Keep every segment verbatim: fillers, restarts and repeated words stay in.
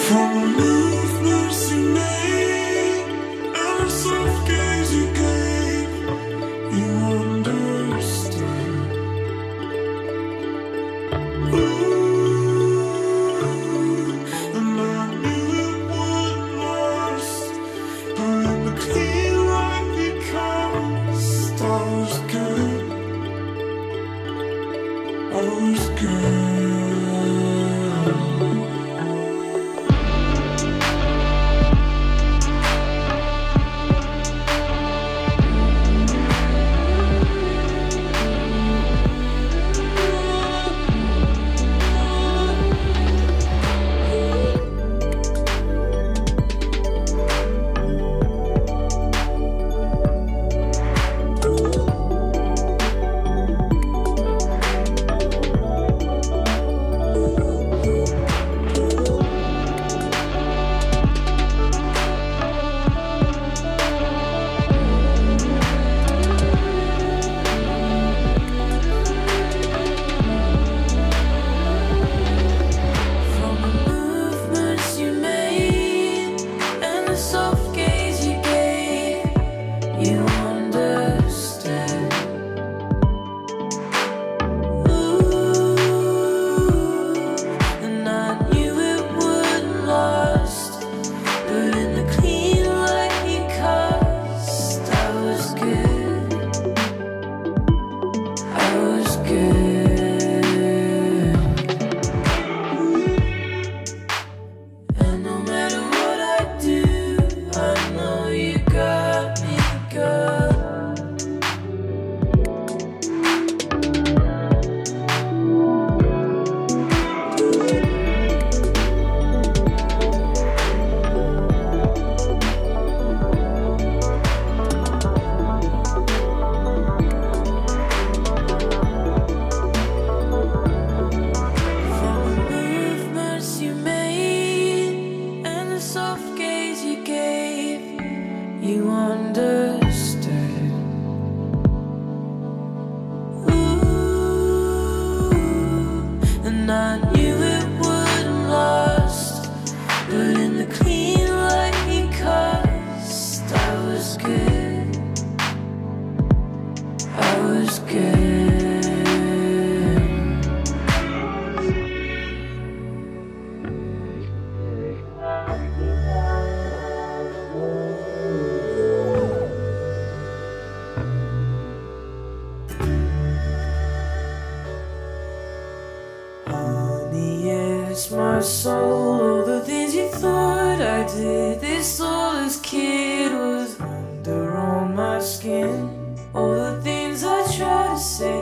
My soul, all the things you thought I did, this soulless kid was under on my skin. All the things I tried to say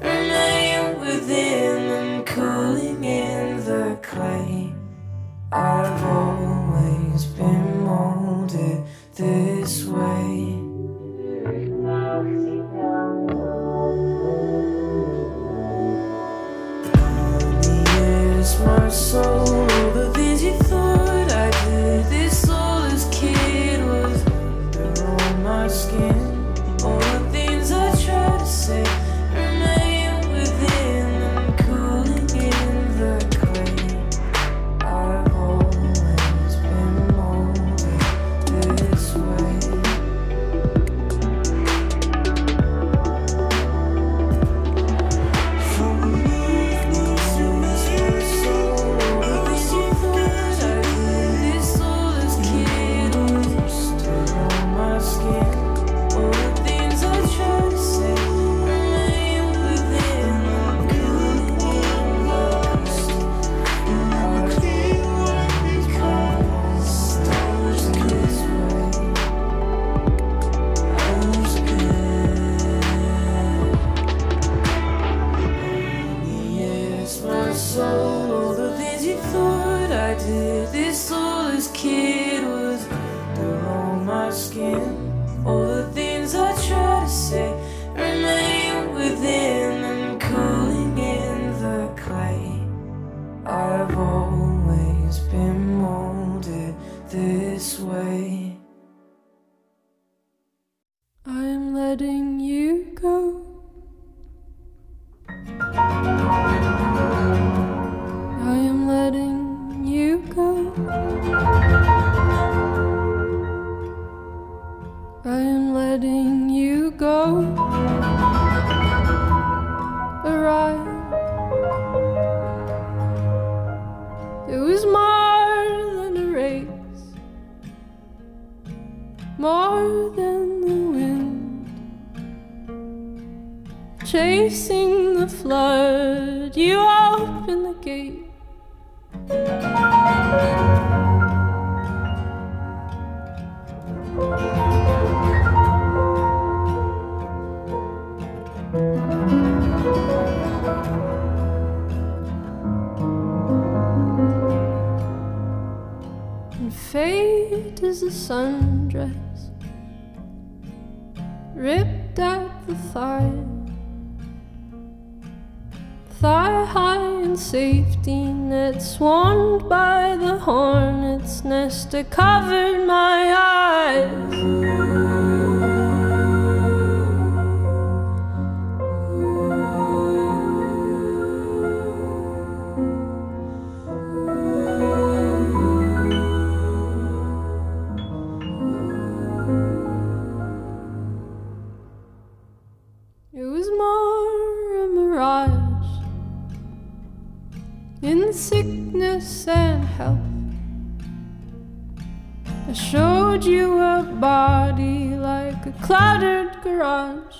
remain within and cooling in the clay. I've always been molded this way. My soul, all the things you thought I did, this soulless kid was under on my skin. All the things I tried to say remain within and cooling in the clay. I've always been molded this way. This soulless kid was under on my skin. All the things I try to say remain within and cooling in the clay. I've always been molded this way. I'm letting you go. I am letting you go. flood, you open the gate. And fate is a sundress ripped at the thigh, thigh high in safety net, swarmed by the hornet's nest that covered my eyes. In sickness and health, I showed you a body like a cluttered garage.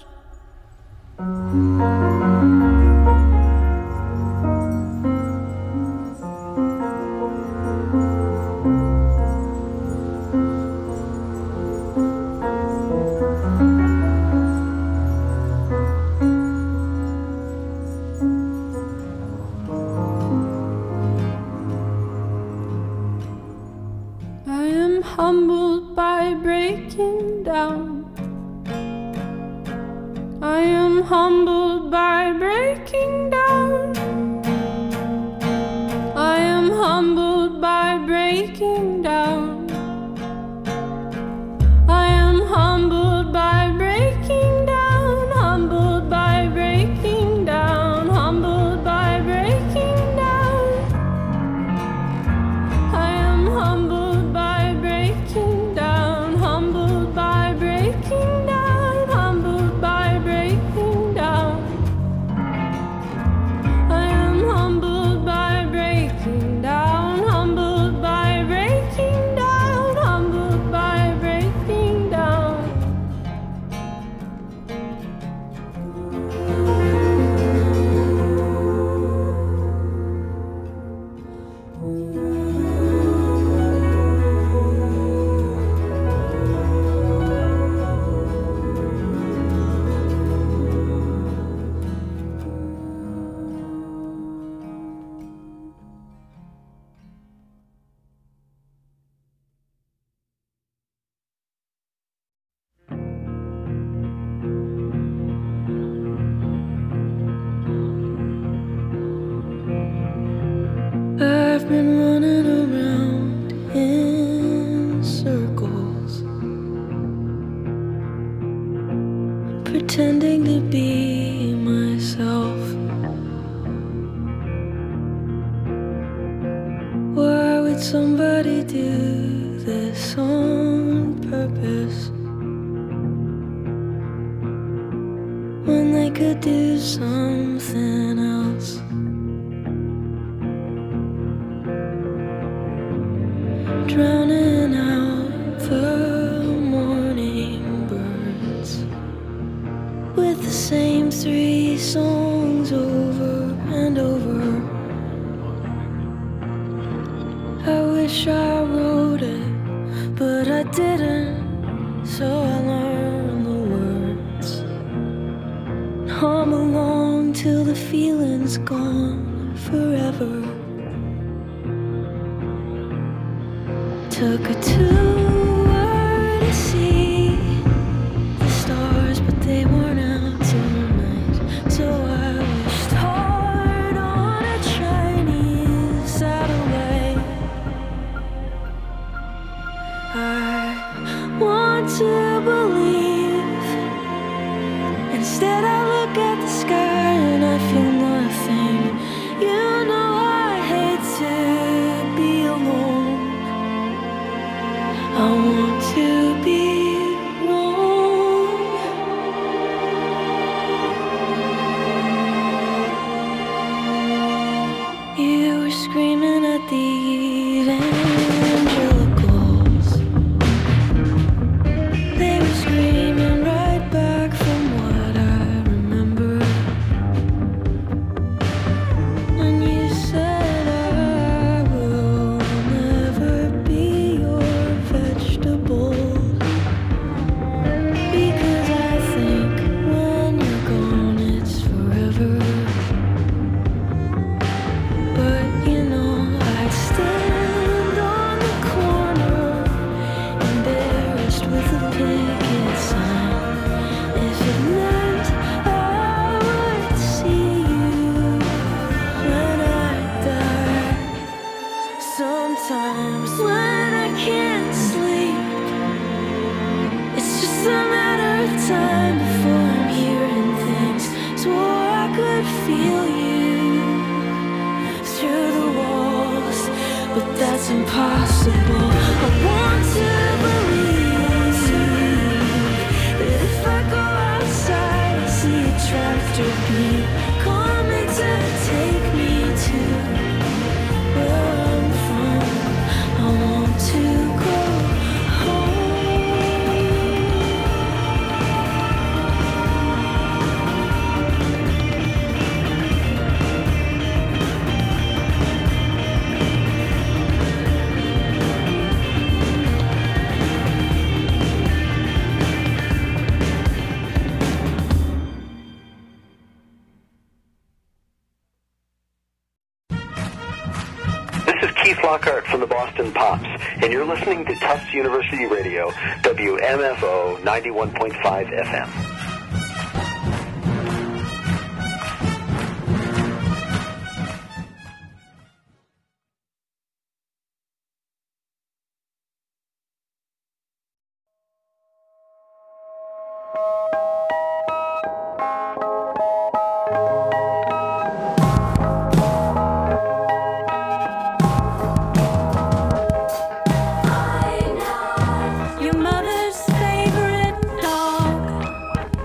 Humbled by breaking down, I am humbled by breaking down, I am humbled by breaking down, I am humbled by breaking down, humbled by breaking down, humbled by breaking down, I am humbled. I've been running around in circles, pretending to be myself. Why would somebody do this on purpose when they could do something else? Drowning out the morning birds with the same three songs over and over. I wish I wrote it, but I didn't, so I learned the words. Hum along till the feeling's gone forever. Took her to where to see the stars, but they weren't out tonight. So I wished hard on a Chinese satellite. I want to believe. Instead I look at the sky and I feel nothing. You know I hate to be alone. I want to be wrong. You were screaming at the evangelicals. They were screaming right back from what I remember. time before I'm hearing things. Swore I could feel you through the walls, but that's impossible. I want to believe that if I go outside, I see a tractor beam coming to take me to where I'm from. I want to go home. Keith Lockhart from the Boston Pops, and you're listening to Tufts University Radio, W M F O ninety-one point five F M. Your mother's favorite dog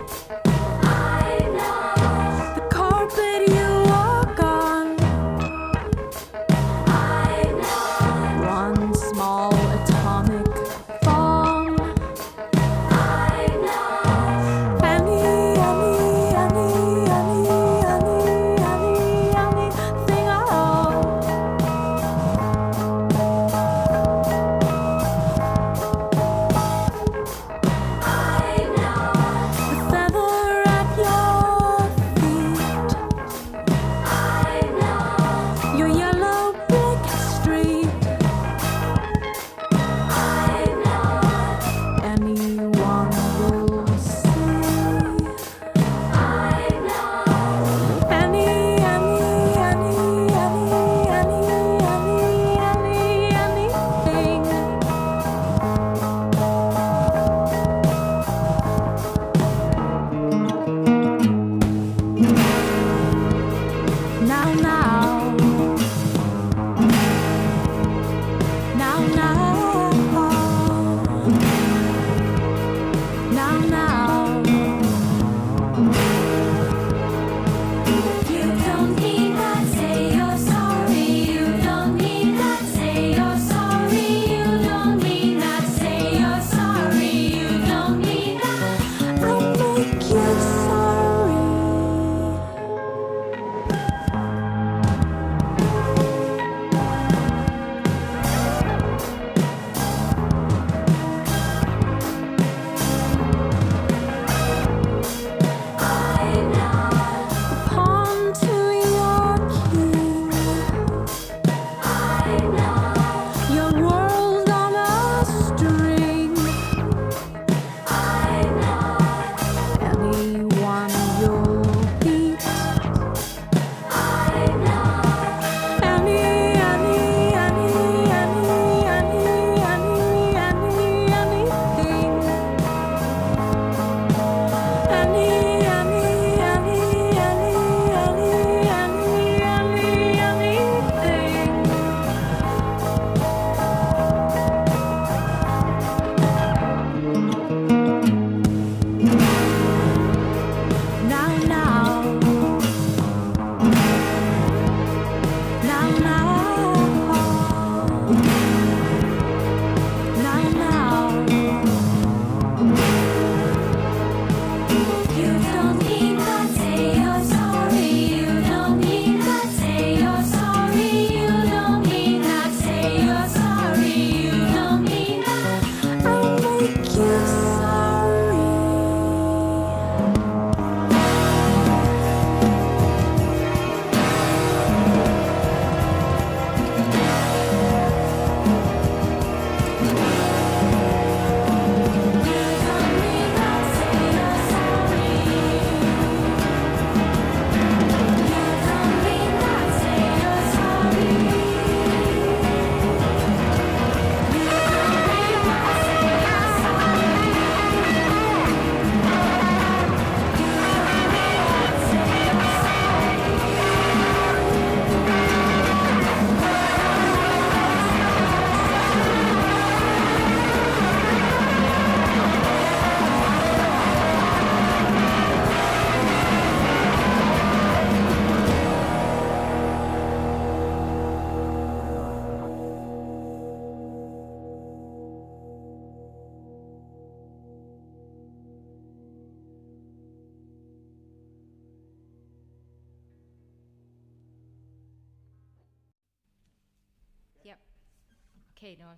Yep. Okay, Noah.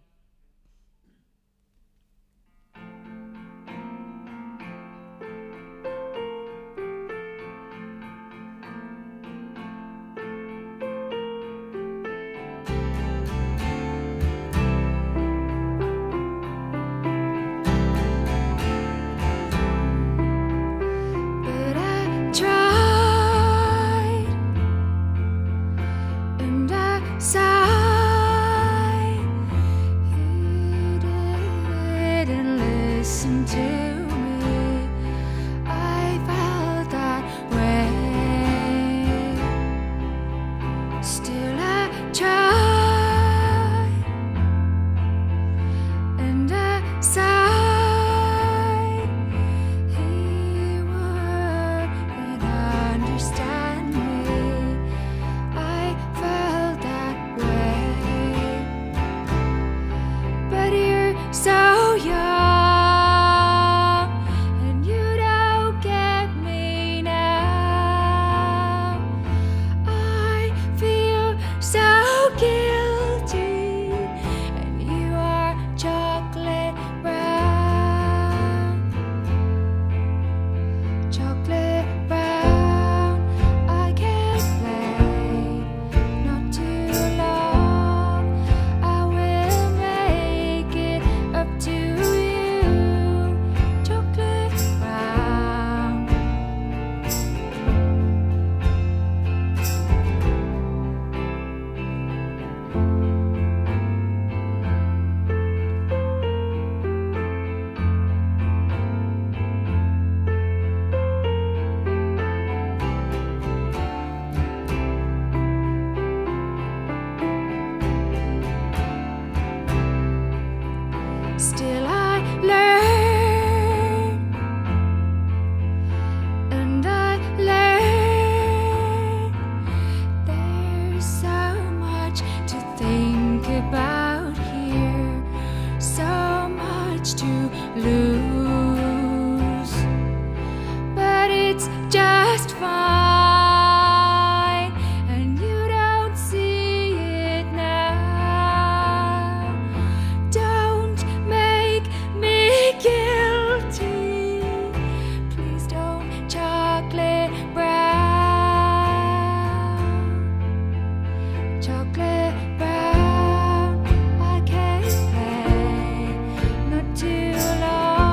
But I tried and I sighed. He didn't listen to me. I felt that way. Still I tried and I sighed. He wouldn't understand me. I felt that way. But you're so young and you don't get me now. I feel so guilty and you are chocolate brown. Chocolate brown. I can't play not too long. I will make it up to you. Chocolate brown. Still I learn and I learn. There's so much to think about here, so much to lose, but it's just fine, and you don't see it now. Don't make me guilty. Please don't. Chocolate brown. Chocolate brown. I can't play not too long.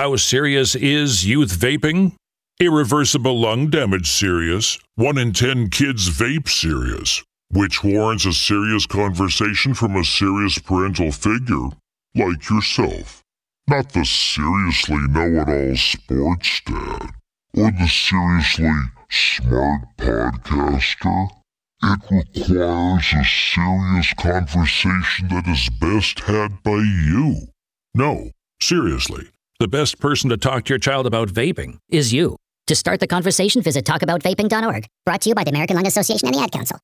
How serious is youth vaping? Irreversible lung damage serious. One in ten kids vape serious. Which warrants a serious conversation from a serious parental figure, like yourself. Not the seriously know-it-all sports dad, or the seriously smart podcaster. It requires a serious conversation that is best had by you. No, seriously, the best person to talk to your child about vaping is you. To start the conversation, visit talk about vaping dot org. Brought to you by the American Lung Association and the Ad Council.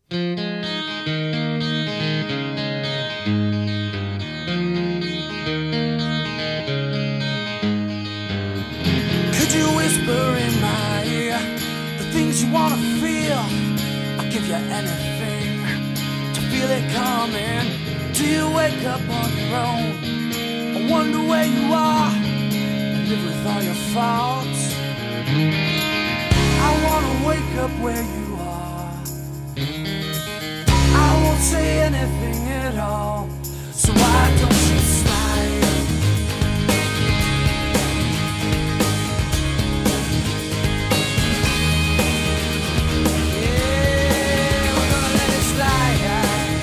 Could you whisper in my ear the things you wanna feel? I'll give you anything to feel it coming. Do you wake up on your own? I wonder where you are and live with all your faults. I wanna wake up where you are. I won't say anything at all, so why don't you slide? Yeah, we're gonna let it slide.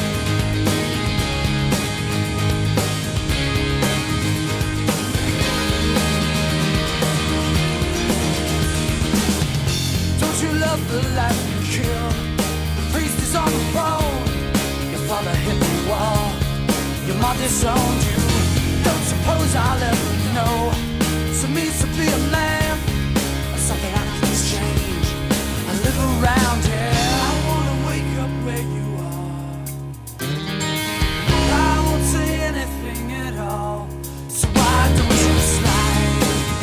Don't you love the life you killed? The priest is on the phone. Your father hit the wall. Your mom disowned you. Don't suppose I'll ever know. So it means to be a man, or something I can exchange. I live around here. I wanna wake up where you are. I won't say anything at all, so why don't you slide?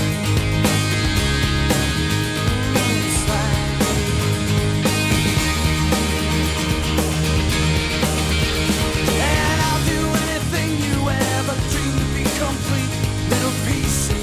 Slide. And I'll do anything you ever dreamed to be complete. Little pieces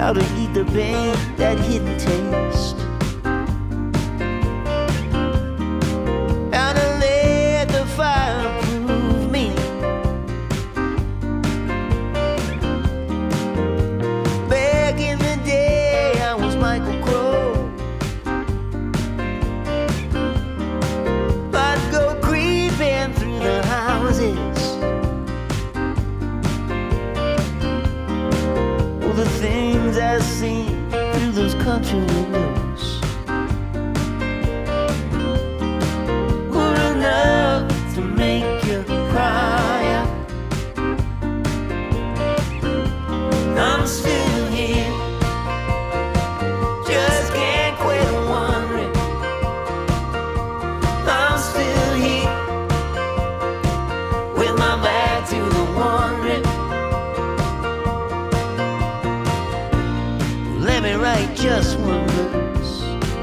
how to eat the pain, that hidden taste. How to let the fire prove me. Back in the day, I was Michael Crowe. I'd go creeping through the houses. All the things I see through those country windows were enough to make you cry out. I'm still here, just can't quit wondering. I'm still here, with my back to the wandering. Let me write just one verse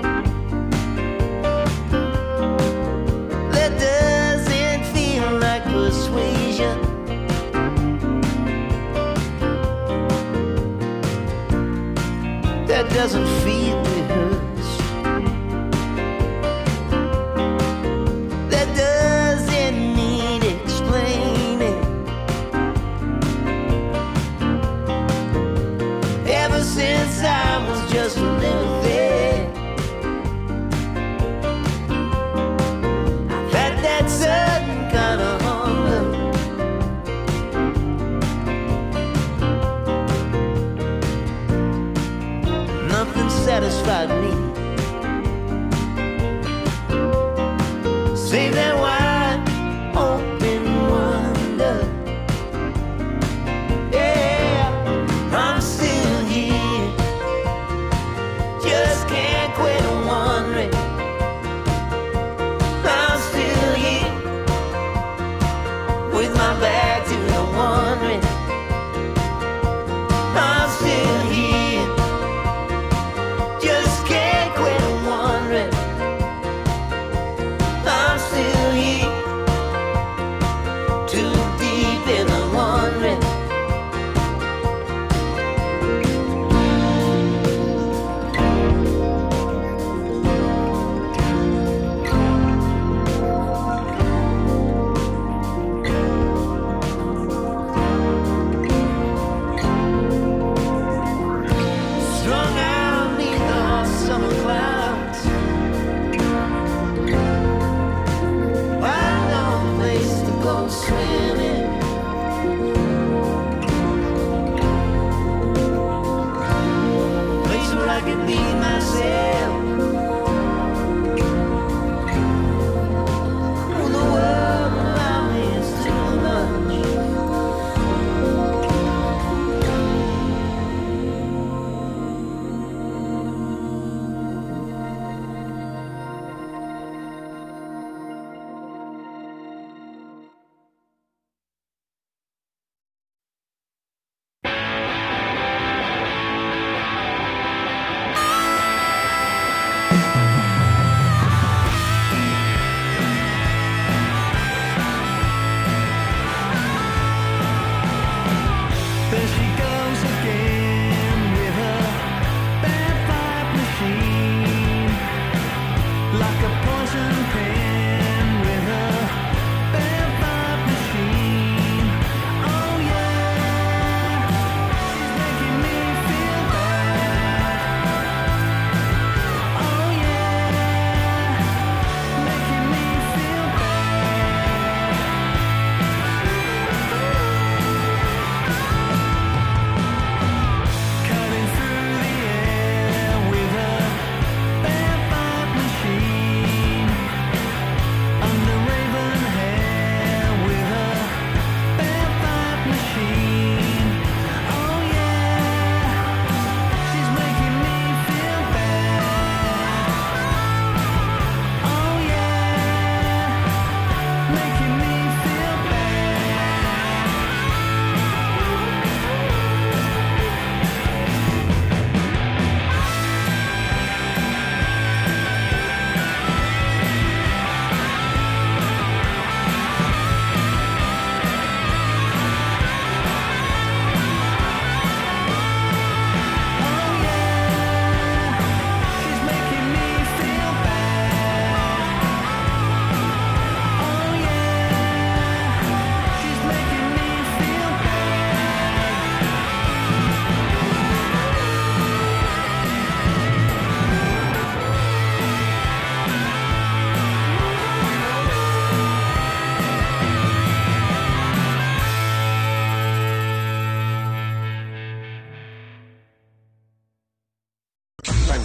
that doesn't feel like persuasion. That doesn't feel rehearsed. That doesn't need explaining. Ever since I was just a little thing, I've had that sudden kind of hunger. Nothing satisfied me save that wide open wonder. Yeah, I'm still here, just can't quit wondering. I'm still here, with my back to the wondering. I'm still here, just can't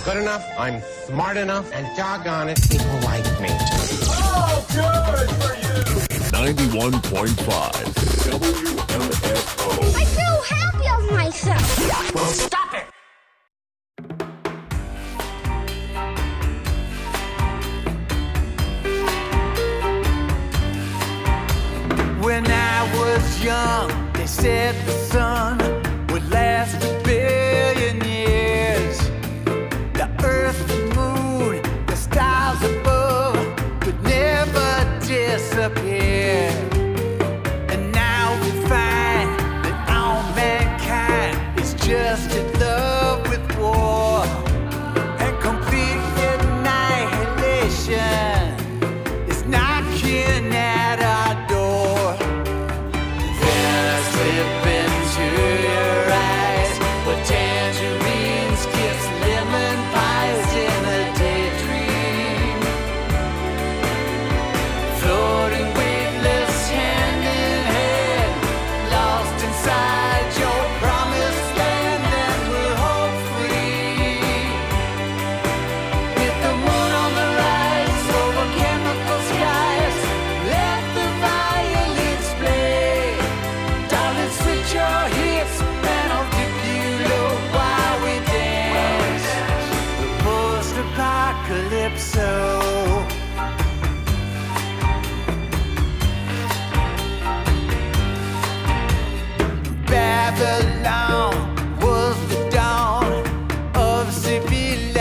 good enough, I'm smart enough, and doggone it, people like me. Oh, good for you! ninety-one point five W M F O. I feel happy of myself. Well, stop it! When I was young, they said the sun would last a billion years. The earth, the moon, the stars above could never disappear. And now we find that all mankind is just in love with war and complete annihilation is knocking at our door. Then I slip into your eyes with tangerines, kiss lemon pies in a daydream, floating weightless hand in hand, lost inside your promised land, and we're home free. With the moon on the rise over chemical skies, let the violins play. Darling, switch your hips and I'll dip you low while we dance. The post-apocalypso. Babylon was the dawn of civilization.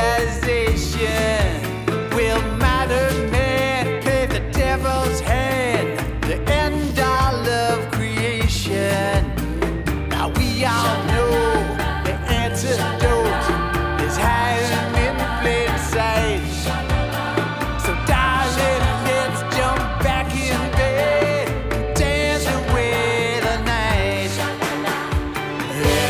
Will modern man play the devil's hand, the end all of creation? Now we all know the antidote is hiding in plain sight. So darling, let's jump back in bed and dance away the night.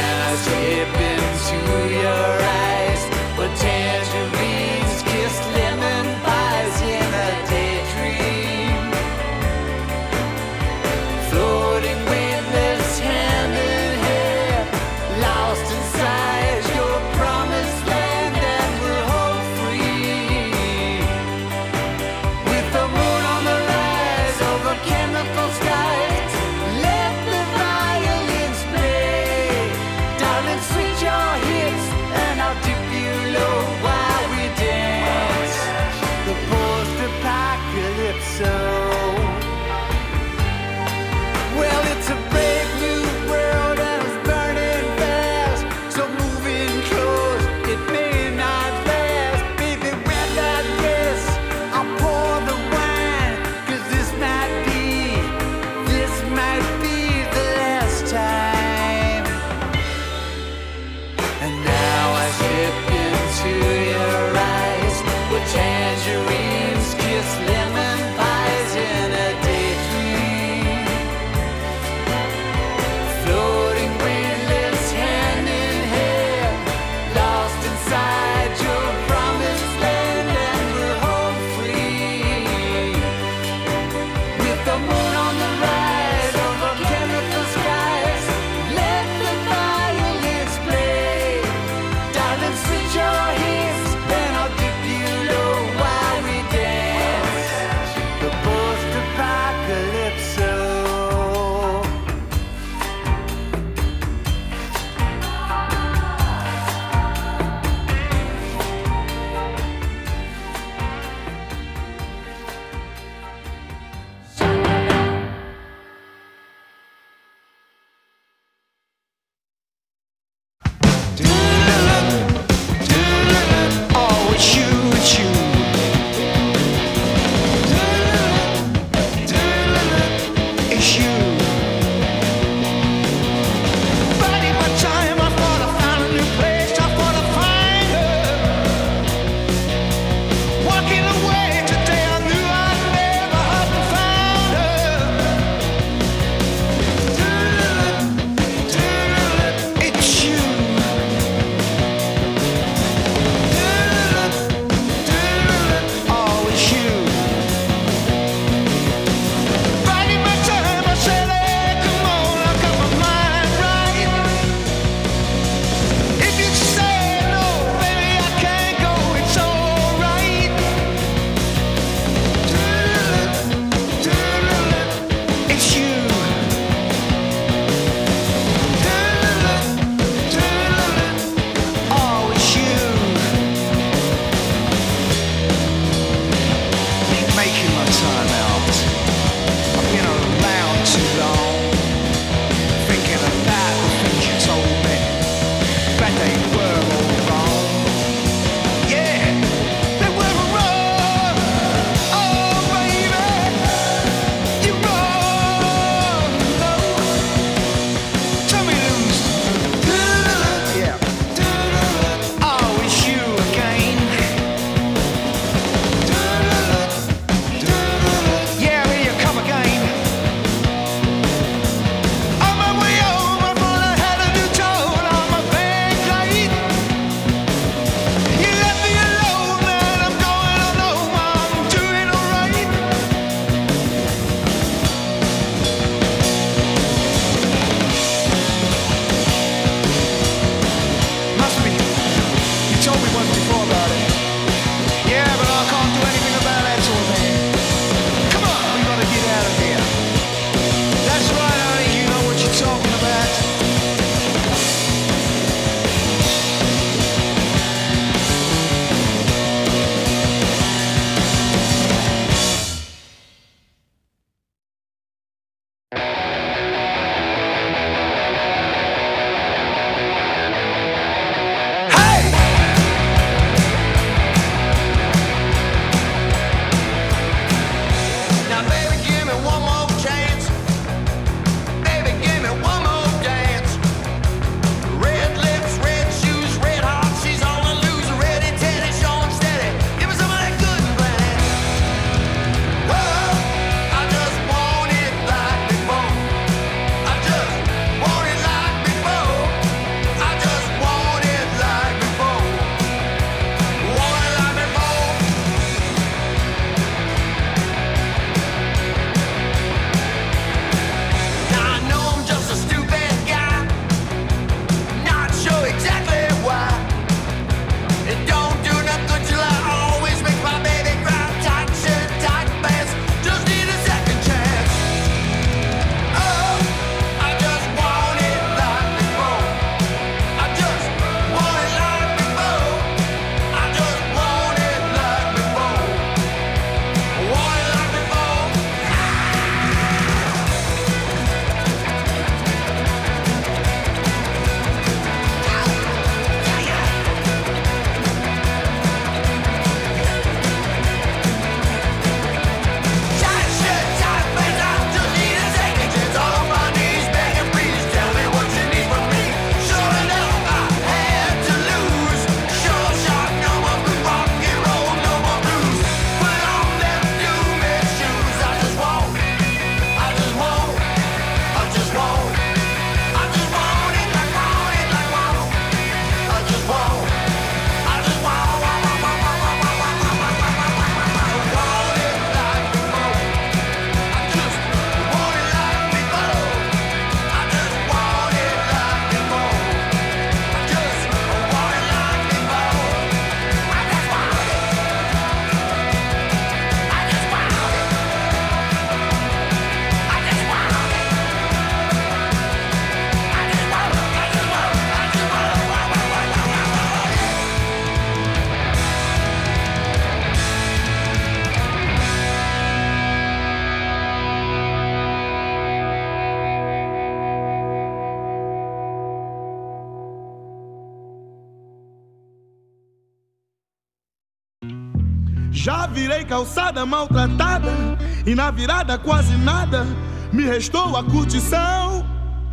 Já virei calçada maltratada e na virada quase nada me restou a curtição.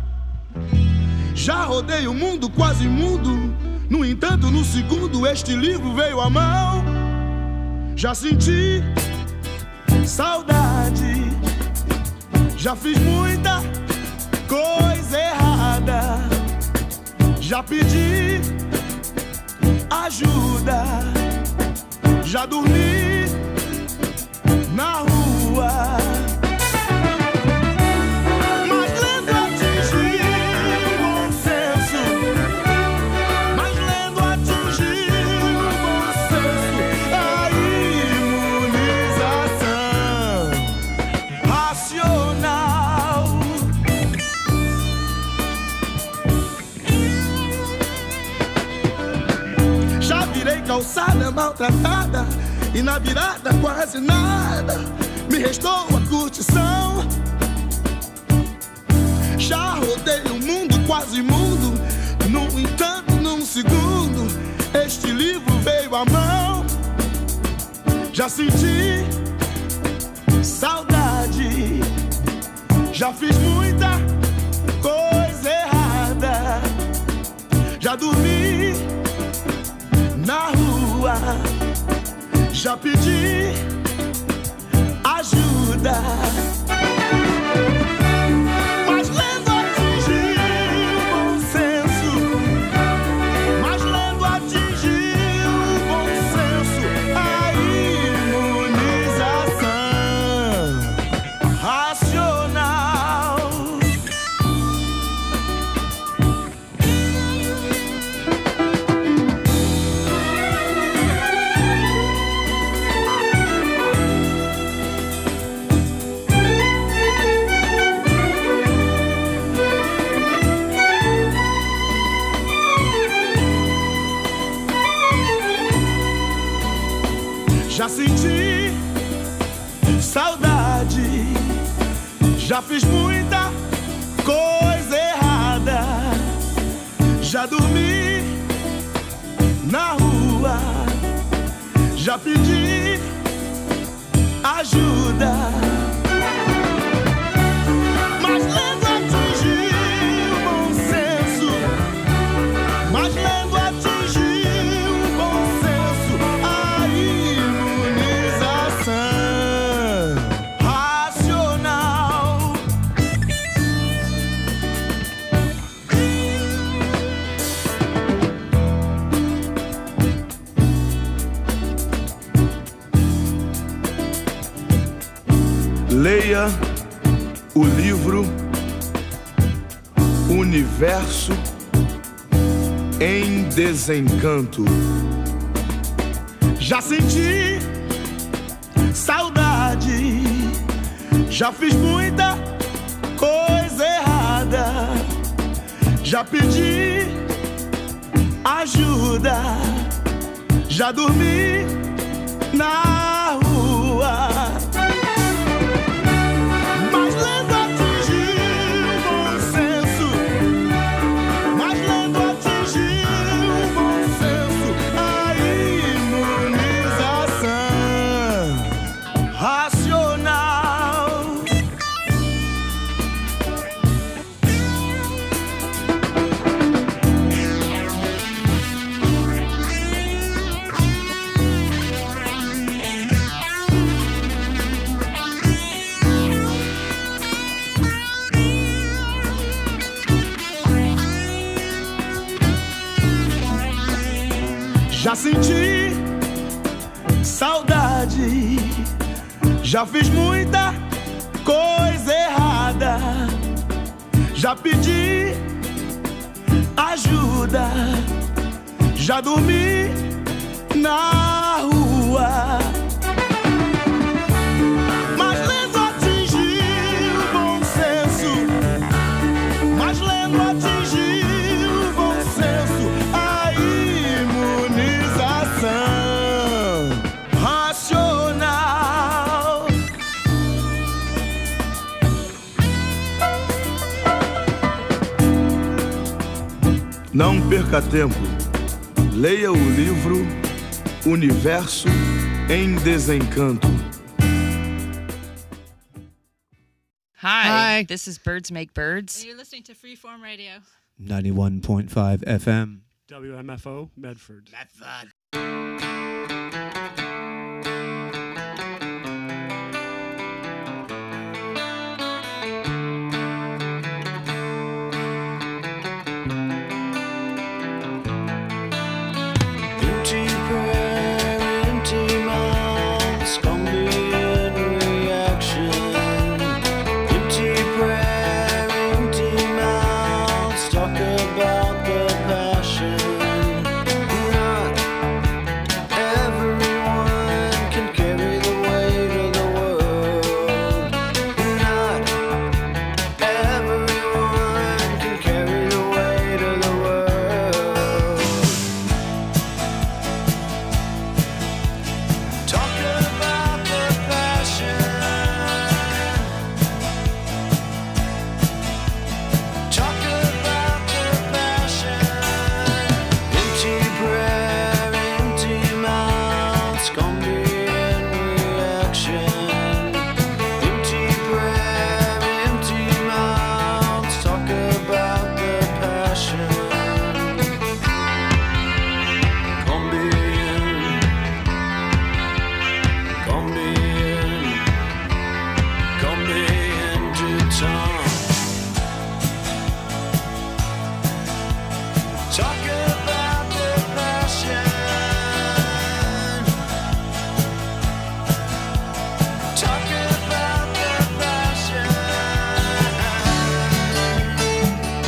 Já rodei o mundo quase mudo, no entanto no segundo este livro veio à mão. Já senti saudade, já fiz muita coisa errada, já pedi ajuda, já dormi na rua. Mas lendo atingi o bom senso, mas lendo atingi o bom senso, a imunização racional. Já virei calçada maltratada e na virada quase nada me restou a curtição. Já rodei o mundo quase mundo, no entanto num segundo este livro veio à mão. Já senti saudade, já fiz muita coisa errada, já dormi na rua, já pedi ajuda. Mas lendo atingi o bom senso, mas lendo atingi o bom senso, a imunização racional. Já senti saudade, já fiz muita coisa errada, já dormi na rua, já pedi ajuda. Mas lendo atingi o bom senso, mas lendo atingi o bom senso, a imunização racional. Leia o livro Universo em Desencanto. Já senti saudade, já fiz muita coisa errada, já pedi ajuda, já dormi na rua. Mas lendo atingi o bom senso, mas lendo atingi o bom senso, a imunização racional. Já senti saudade, já fiz muita coisa errada, já pedi ajuda, já dormi na rua. Mas lendo atingi o bom senso, mas lendo atingi o bom senso, a imunização racional. Não perca tempo. Leia o livro Universo em desencanto. Hi, Hi. this is Birds Make Birds. And you're listening to Freeform Radio. ninety-one point five F M. W M F O, Medford. Medford.